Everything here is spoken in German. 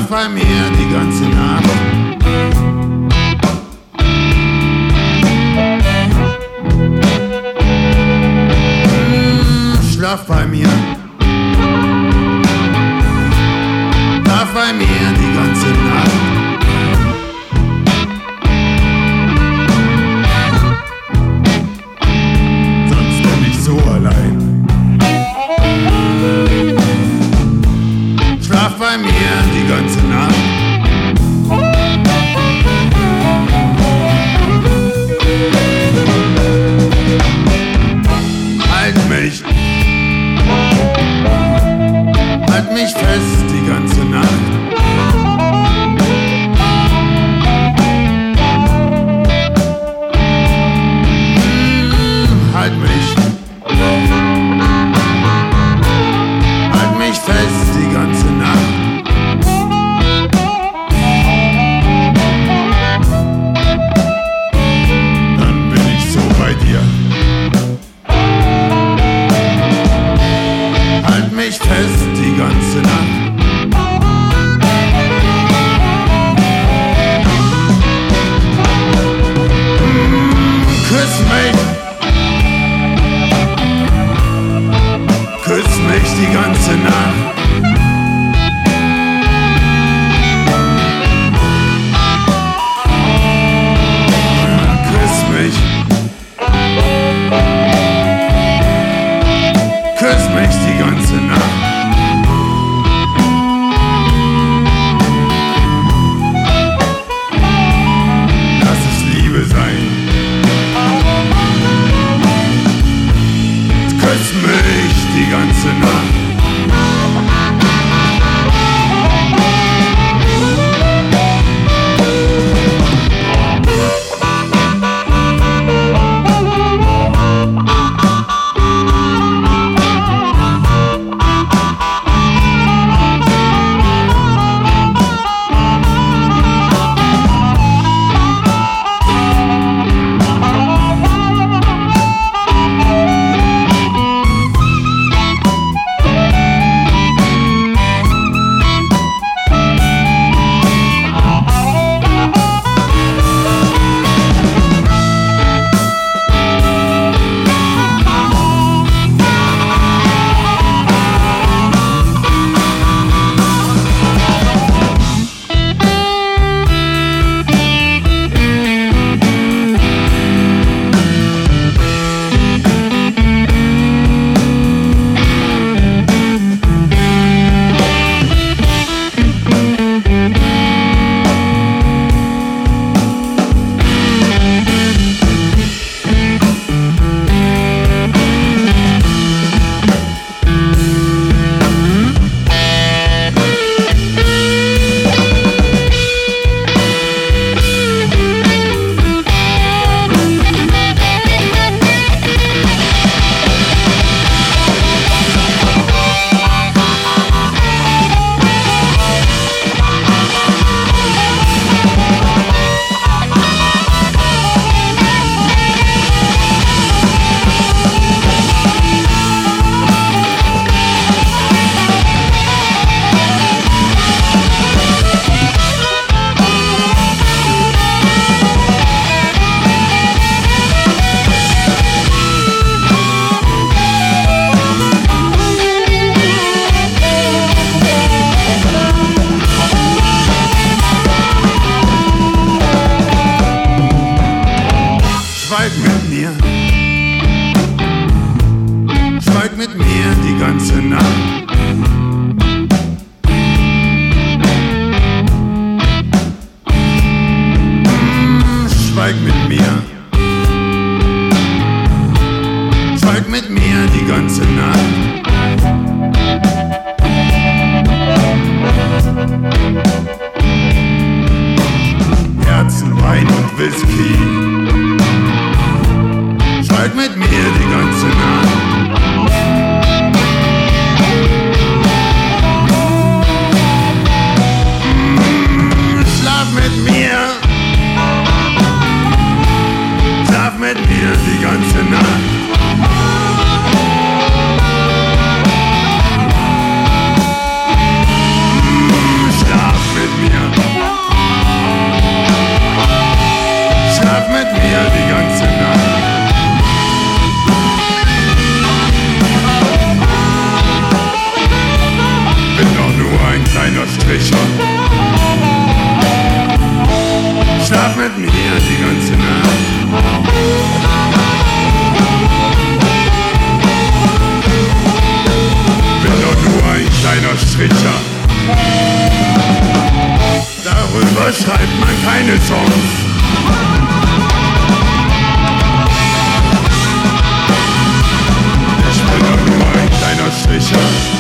Schlaf bei mir die ganze Nacht. Schlaf bei mir. Schlaf bei mir die ganze Nacht. Sonst bin ich so allein. Schlaf bei mir die ganze Nacht. Halt mich fest die ganze Nacht. Halt mich fest die ganze Nacht. Dann bin ich so bei dir. Halt mich fest die ganze Nacht. Küss mich die ganze Nacht. Küss mich die ganze Nacht. Lass es Liebe sein. Küss mich die ganze Nacht. Schweig mit mir die ganze Nacht. Schweig mit mir. Schweig mit mir die ganze Nacht. Herzen, Wein und Whisky. Schweig mit mir die ganze Nacht. Schlaf mit mir. Schlaf mit mir die ganze Nacht. Schlaf mit kleiner Stricher. Schlaf mit mir die ganze Nacht. Bin doch nur ein kleiner Stricher. Darüber schreibt man keine Songs. Ich bin doch nur ein kleiner Stricher.